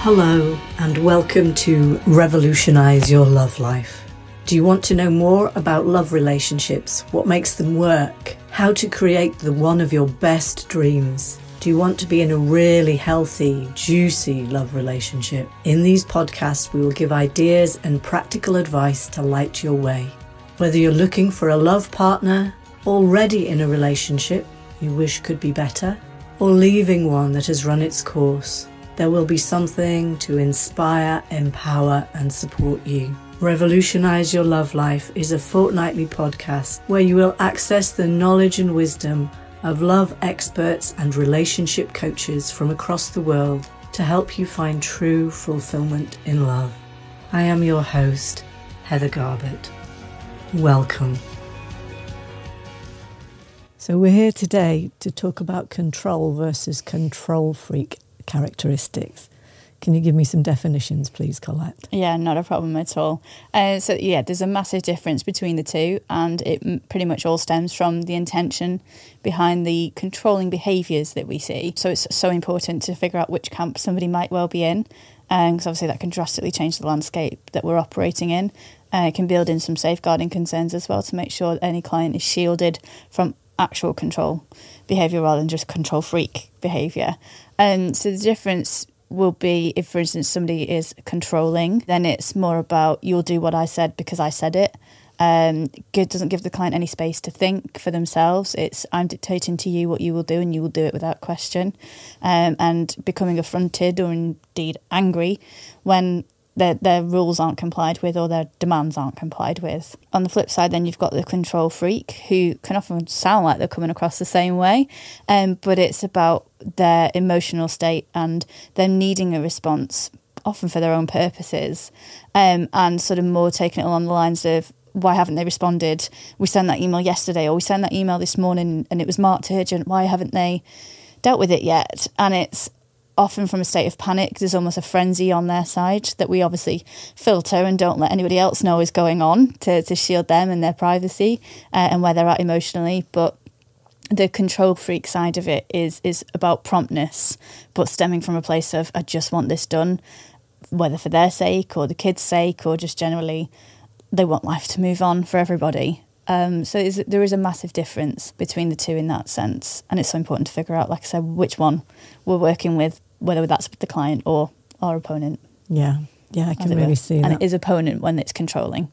Hello and welcome to Revolutionize Your Love Life. Do you want to know more about love relationships, what makes them work, how to create the one of your best dreams? Do you want to be in a really healthy, juicy love relationship? In these podcasts, we will give ideas and practical advice to light your way. Whether you're looking for a love partner, already in a relationship you wish could be better, or leaving one that has run its course, there will be something to inspire, empower and support you. Revolutionize Your Love Life is a fortnightly podcast where you will access the knowledge and wisdom of love experts and relationship coaches from across the world to help you find true fulfillment in love. I am your host, Heather Garbett. Welcome. So we're here today to talk about control versus control freak characteristics. Can you give me some definitions, please, Colette? Yeah, not a problem at all. There's a massive difference between the two, and it pretty much all stems from the intention behind the controlling behaviours that we see. So it's so important to figure out which camp somebody might well be in, because obviously that can drastically change the landscape that we're operating in. It can build in some safeguarding concerns as well to make sure that any client is shielded from actual control behaviour rather than just control freak behaviour. So the difference will be if, for instance, somebody is controlling, then it's more about you'll do what I said because I said it. It doesn't give the client any space to think for themselves. It's I'm dictating to you what you will do and you will do it without question. And becoming affronted or indeed angry when their rules aren't complied with or their demands aren't complied with. On the flip side, then you've got the control freak who can often sound like they're coming across the same way, but it's about their emotional state and them needing a response, often for their own purposes, and sort of more taking it along the lines of, why haven't they responded? We sent that email yesterday, or we sent that email this morning and it was marked urgent. Why haven't they dealt with it yet? And it's often from a state of panic. There's almost a frenzy on their side that we obviously filter and don't let anybody else know is going on to shield them and their privacy and where they're at emotionally. But the control freak side of it is about promptness, but stemming from a place of, I just want this done, whether for their sake or the kids' sake or just generally they want life to move on for everybody. So there is a massive difference between the two in that sense. And it's so important to figure out, like I said, which one we're working with, whether that's with the client or our opponent. Yeah, I can really see that. And it is opponent when it's controlling.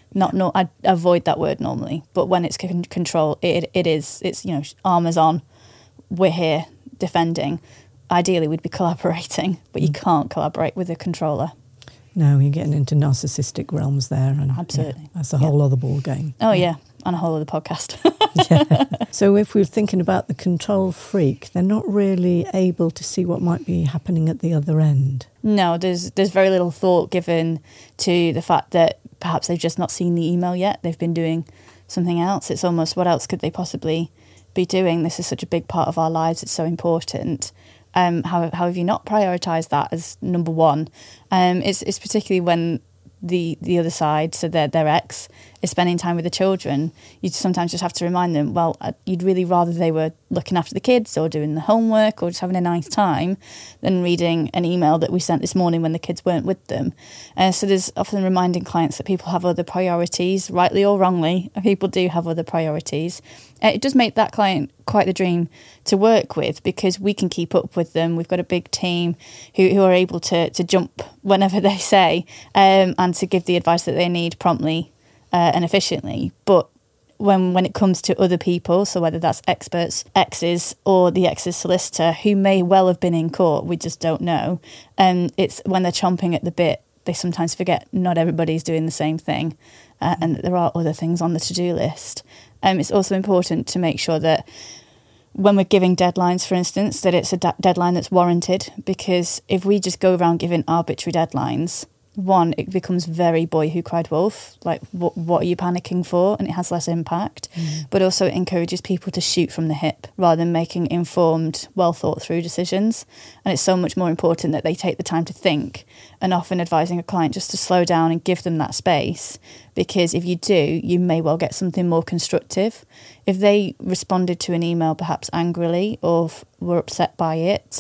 I avoid that word normally, but when it's control, it's armours on, we're here defending. Ideally, we'd be collaborating, but you can't collaborate with a controller. No, you're getting into narcissistic realms there. And absolutely. Yeah, that's a whole other ball game. Oh, yeah, and a whole other podcast. Yeah. So if we're thinking about the control freak, they're not really able to see what might be happening at the other end. No, there's very little thought given to the fact that perhaps they've just not seen the email yet. They've been doing something else. It's almost, what else could they possibly be doing? This is such a big part of our lives. It's so important. How have you not prioritised that as number one? It's particularly when the other side, so their ex, is spending time with the children. You sometimes just have to remind them, well, you'd really rather they were looking after the kids or doing the homework or just having a nice time than reading an email that we sent this morning when the kids weren't with them. So there's often reminding clients that people have other priorities, rightly or wrongly. People do have other priorities. It does make that client quite the dream to work with because we can keep up with them. We've got a big team who are able to jump whenever they say and to give the advice that they need promptly and efficiently. But when it comes to other people, so whether that's experts, exes, or the ex's solicitor, who may well have been in court, we just don't know, it's when they're chomping at the bit, they sometimes forget not everybody's doing the same thing and that there are other things on the to-do list. It's also important to make sure that when we're giving deadlines, for instance, that it's a deadline that's warranted, because if we just go around giving arbitrary deadlines, one, it becomes very boy who cried wolf, like what are you panicking for? And it has less impact. But also it encourages people to shoot from the hip rather than making informed, well thought through decisions. And it's so much more important that they take the time to think, and often advising a client just to slow down and give them that space, because if you do, you may well get something more constructive. If they responded to an email perhaps angrily or were upset by it,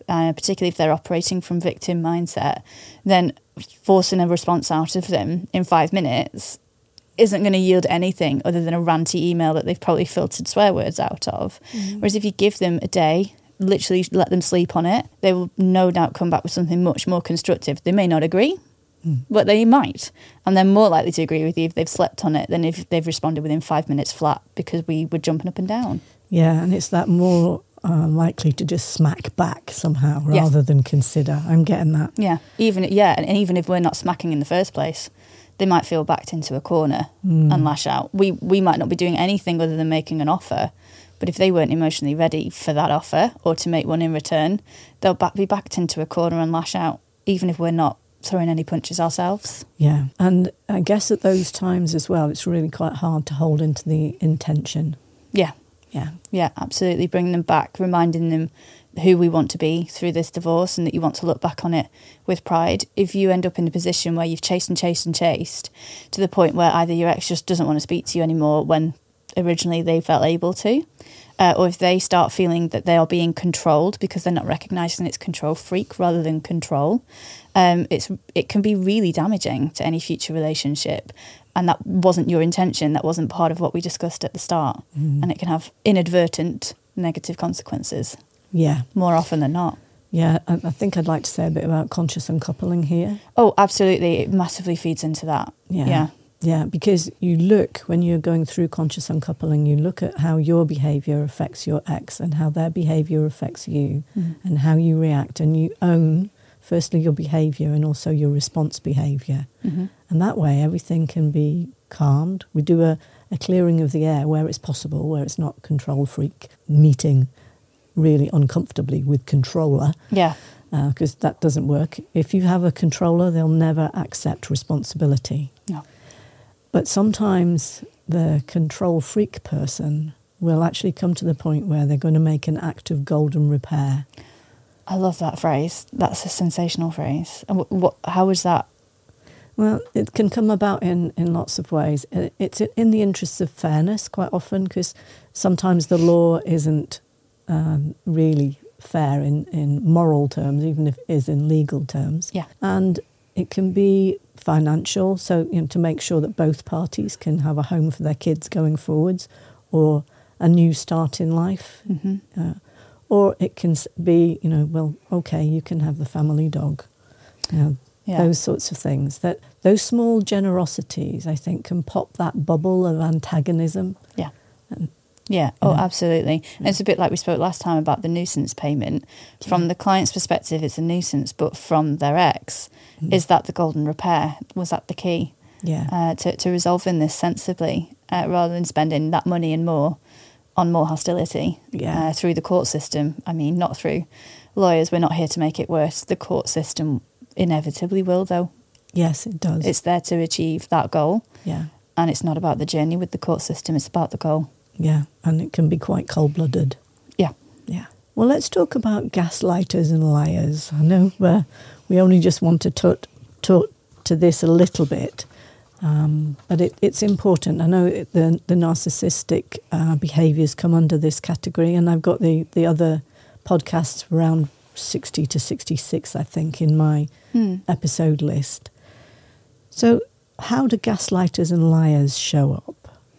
particularly if they're operating from victim mindset, then forcing a response out of them in 5 minutes isn't going to yield anything other than a ranty email that they've probably filtered swear words out of. Whereas if you give them a day, literally let them sleep on it, they will no doubt come back with something much more constructive. They may not agree, but they might. And they're more likely to agree with you if they've slept on it than if they've responded within 5 minutes flat because we were jumping up and down. Yeah, and it's that more likely to just smack back somehow rather than consider. I'm getting that. Yeah, and even if we're not smacking in the first place, they might feel backed into a corner and lash out. We might not be doing anything other than making an offer, but if they weren't emotionally ready for that offer or to make one in return, they'll be backed into a corner and lash out, even if we're not throwing any punches ourselves. Yeah, and I guess at those times as well, it's really quite hard to hold into the intention. Yeah, absolutely. Bring them back, reminding them who we want to be through this divorce and that you want to look back on it with pride. If you end up in a position where you've chased and chased and chased to the point where either your ex just doesn't want to speak to you anymore when originally they felt able to, or if they start feeling that they are being controlled because they're not recognising it's control freak rather than control, it can be really damaging to any future relationship. And that wasn't your intention. That wasn't part of what we discussed at the start. And it can have inadvertent negative consequences. Yeah. More often than not. Yeah, I think I'd like to say a bit about conscious uncoupling here. Oh, absolutely. It massively feeds into that. Yeah, because you look, when you're going through conscious uncoupling, you look at how your behaviour affects your ex and how their behaviour affects you and how you react. And you own, firstly, your behaviour and also your response behaviour. And that way everything can be calmed. We do a clearing of the air where it's possible, where it's not control freak meeting really uncomfortably with controller. Yeah. Because that doesn't work. If you have a controller, they'll never accept responsibility. No. But sometimes the control freak person will actually come to the point where they're going to make an act of golden repair. I love that phrase. That's a sensational phrase. And how is that? Well, it can come about in lots of ways. It's in the interests of fairness quite often, because sometimes the law isn't really fair in moral terms, even if it is in legal terms. Yeah. And it can be financial, so to make sure that both parties can have a home for their kids going forwards, or a new start in life. Or it can be, well, okay, you can have the family dog. Those sorts of things. That those small generosities, I think, can pop that bubble of antagonism. Absolutely. And it's a bit like we spoke last time about the nuisance payment. From the client's perspective, it's a nuisance, but from their ex, is that the golden repair? Was that the key? To resolving this sensibly, rather than spending that money and more on more hostility through the court system. I mean, not through lawyers. We're not here to make it worse. The court system inevitably will, though. Yes, it does. It's there to achieve that goal. Yeah. And it's not about the journey with the court system, it's about the goal. Yeah, and it can be quite cold-blooded. Yeah. Well, let's talk about gaslighters and liars. I know we only just want to talk to this a little bit, but it's important. I know the narcissistic behaviours come under this category, and I've got the other podcasts around 60 to 66, I think, in my episode list. So how do gaslighters and liars show up?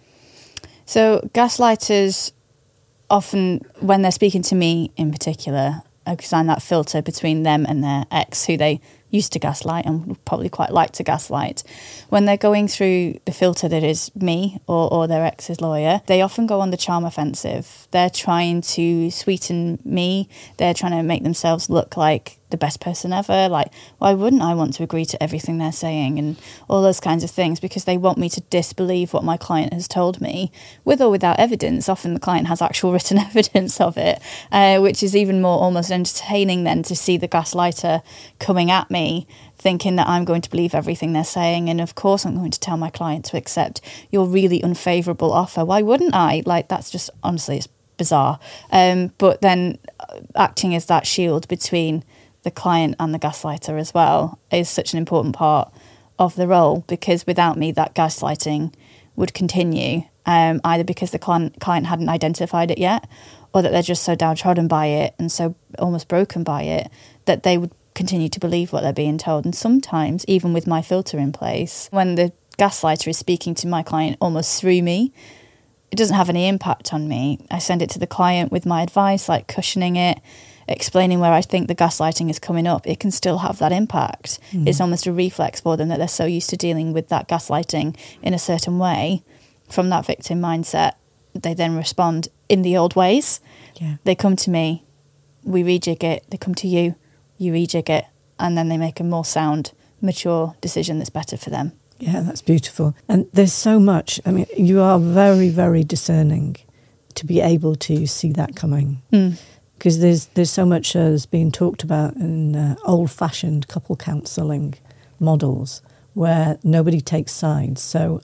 So gaslighters often, when they're speaking to me in particular, assign that filter between them and their ex, who they used to gaslight and would probably quite like to gaslight. When they're going through the filter that is me or their ex's lawyer, they often go on the charm offensive. They're trying to sweeten me. They're trying to make themselves look like the best person ever. Like, why wouldn't I want to agree to everything they're saying, and all those kinds of things, because they want me to disbelieve what my client has told me, with or without evidence. Often the client has actual written evidence of it, which is even more almost entertaining then to see the gaslighter coming at me, thinking that I'm going to believe everything they're saying, and of course I'm going to tell my client to accept your really unfavourable offer. Why wouldn't I? Like, that's just, honestly, it's bizarre. But then acting as that shield between the client and the gaslighter as well is such an important part of the role, because without me that gaslighting would continue, either because the client hadn't identified it yet, or that they're just so downtrodden by it and so almost broken by it that they would continue to believe what they're being told. And sometimes, even with my filter in place, when the gaslighter is speaking to my client almost through me, it doesn't have any impact on me. I send it to the client with my advice, like cushioning it, explaining where I think the gaslighting is coming up. It can still have that impact. It's almost a reflex for them that they're so used to dealing with that gaslighting in a certain way from that victim mindset. They then respond in the old ways. Yeah. They come to me, we rejig it. They come to you, you rejig it, and then they make a more sound, mature decision that's better for them. Yeah, that's beautiful. And there's so much. I mean, you are very, very discerning to be able to see that coming. Because there's so much that's being talked about in old-fashioned couple counselling models where nobody takes sides. So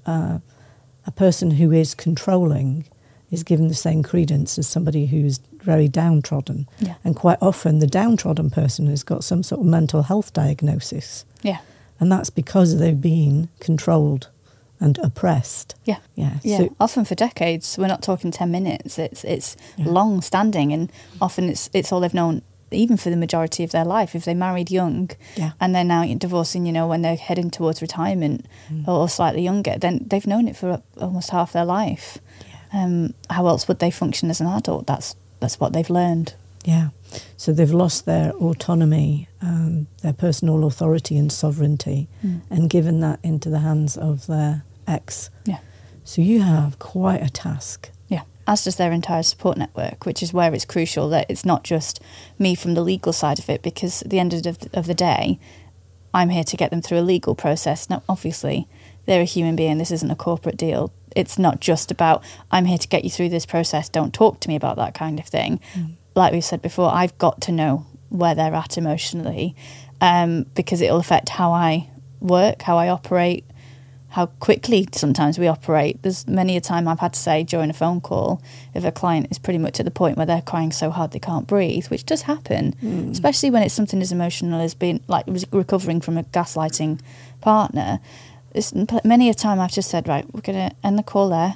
a person who is controlling is given the same credence as somebody who's very downtrodden. Yeah. And quite often the downtrodden person has got some sort of mental health diagnosis. Yeah. And that's because they've been controlled and oppressed. Yeah. Yeah. Yeah. So, Often for decades. We're not talking 10 minutes. It's long standing, and often it's all they've known, even for the majority of their life. If they married young and they're now divorcing, when they're heading towards retirement or slightly younger, then they've known it for almost half their life. Yeah. How else would they function as an adult? That's what they've learned. Yeah. So they've lost their autonomy, their personal authority and sovereignty, and given that into the hands of their ex. Yeah. So you have quite a task. Yeah. As does their entire support network, which is where it's crucial that it's not just me from the legal side of it, because at the end of the day, I'm here to get them through a legal process. Now, obviously, they're a human being. This isn't a corporate deal. It's not just about, I'm here to get you through this process. Don't talk to me about that kind of thing. Like we've said before, I've got to know where they're at emotionally, because it'll affect how I work, how I operate, how quickly sometimes we operate. There's many a time I've had to say during a phone call, if a client is pretty much at the point where they're crying so hard they can't breathe, which does happen, especially when it's something as emotional as being like recovering from a gaslighting partner. Many a time I've just said, right, we're going to end the call there,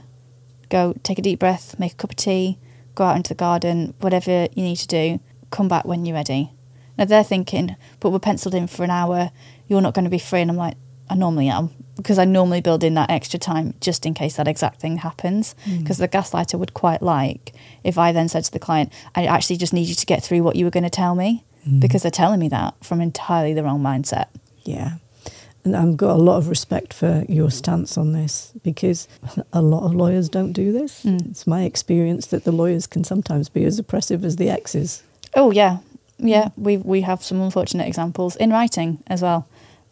go take a deep breath, make a cup of tea, go out into the garden, whatever you need to do, come back when you're ready. Now they're thinking, but we're penciled in for an hour, you're not going to be free. And I'm like, I normally am, because I normally build in that extra time just in case that exact thing happens. Because the gaslighter would quite like if I then said to the client, I actually just need you to get through what you were going to tell me, because they're telling me that from entirely the wrong mindset. Yeah. And I've got a lot of respect for your stance on this, because a lot of lawyers don't do this. It's my experience that the lawyers can sometimes be as oppressive as the exes. Oh, yeah. Yeah, we have some unfortunate examples in writing as well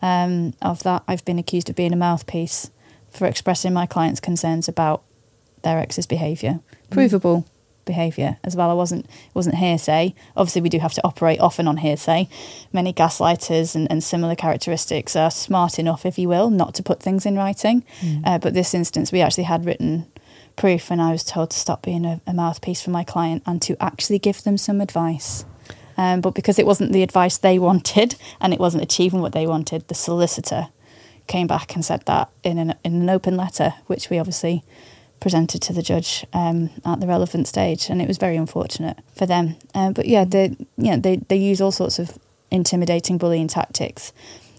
of that. I've been accused of being a mouthpiece for expressing my clients' concerns about their ex's behaviour. Provable behaviour as well. It wasn't hearsay. Obviously, we do have to operate often on hearsay. Many gaslighters and similar characteristics are smart enough, if you will, not to put things in writing. But this instance, we actually had written proof, and I was told to stop being a mouthpiece for my client and to actually give them some advice. But because it wasn't the advice they wanted and it wasn't achieving what they wanted, the solicitor came back and said that in an open letter, which we obviously presented to the judge at the relevant stage, and it was very unfortunate for them. But yeah, they use all sorts of intimidating, bullying tactics.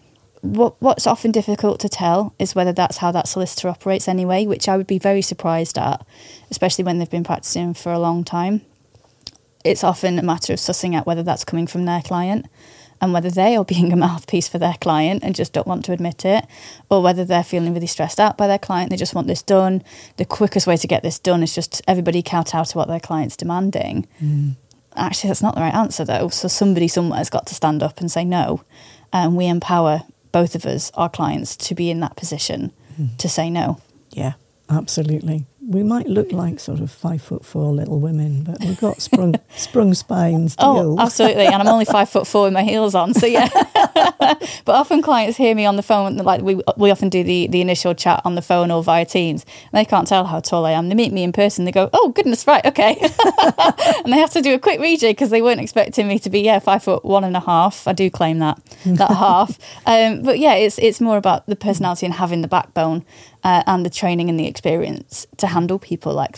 What's often difficult to tell is whether that's how that solicitor operates anyway, which I would be very surprised at, especially when they've been practicing for a long time. It's often a matter of sussing out whether that's coming from their client and whether they are being a mouthpiece for their client and just don't want to admit it, or whether they're feeling really stressed out by their client. They just want this done. The quickest way to get this done is just everybody kowtow to what their client's demanding. Actually, that's not the right answer, though. So somebody somewhere's got to stand up and say no. And we empower both of us, our clients, to be in that position to say no. Yeah, absolutely. We might look like sort of 5'4" little women, but we've got sprung spines. Oh, absolutely. And I'm only 5'4" with my heels on. So yeah. But often clients hear me on the phone, like we often do the initial chat on the phone or via Teams, and they can't tell how tall I am. They meet me in person. They go, "Oh goodness, right, okay," and they have to do a quick rejig because they weren't expecting me to be 5'1.5". I do claim that half. But yeah, it's more about the personality and having the backbone and the training and the experience to handle people like that.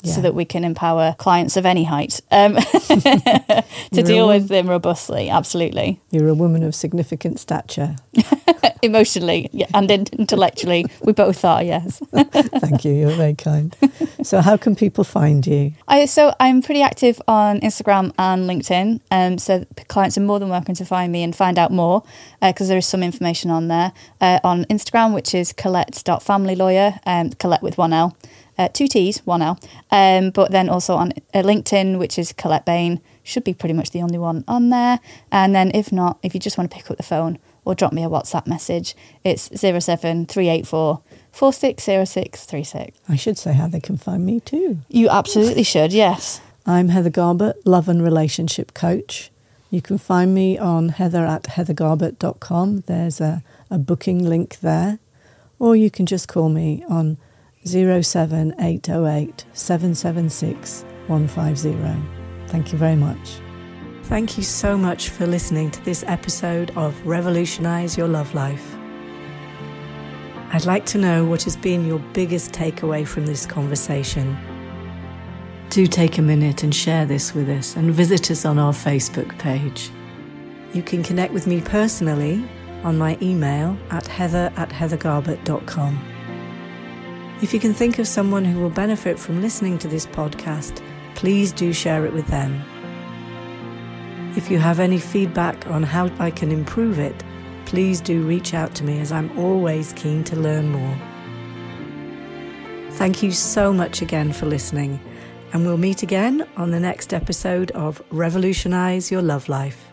so that we can empower clients of any height to deal with them robustly. Absolutely. You're a woman of significant stature. Emotionally and intellectually, we both are, yes. Thank you, you're very kind. So how can people find you? So I'm pretty active on Instagram and LinkedIn, so clients are more than welcome to find me and find out more, because there is some information on there. On Instagram, which is Colette.familylawyer, Colette with one L. 2 T's, 1 L. But then also on LinkedIn, which is Colette Bain, should be pretty much the only one on there. And then if not, if you just want to pick up the phone or drop me a WhatsApp message, it's 07384 460636. I should say how they can find me too. You absolutely should, yes. I'm Heather Garbett, love and relationship coach. You can find me on heather@heathergarbett.com. There's a booking link there. Or you can just call me on 07808 776 150. Thank you very much. Thank you so much for listening to this episode of Revolutionize Your Love Life. I'd like to know what has been your biggest takeaway from this conversation. Do take a minute and share this with us and visit us on our Facebook page. You can connect with me personally on my email at heather@heathergarbett.com. If you can think of someone who will benefit from listening to this podcast, please do share it with them. If you have any feedback on how I can improve it, please do reach out to me, as I'm always keen to learn more. Thank you so much again for listening, and we'll meet again on the next episode of Revolutionize Your Love Life.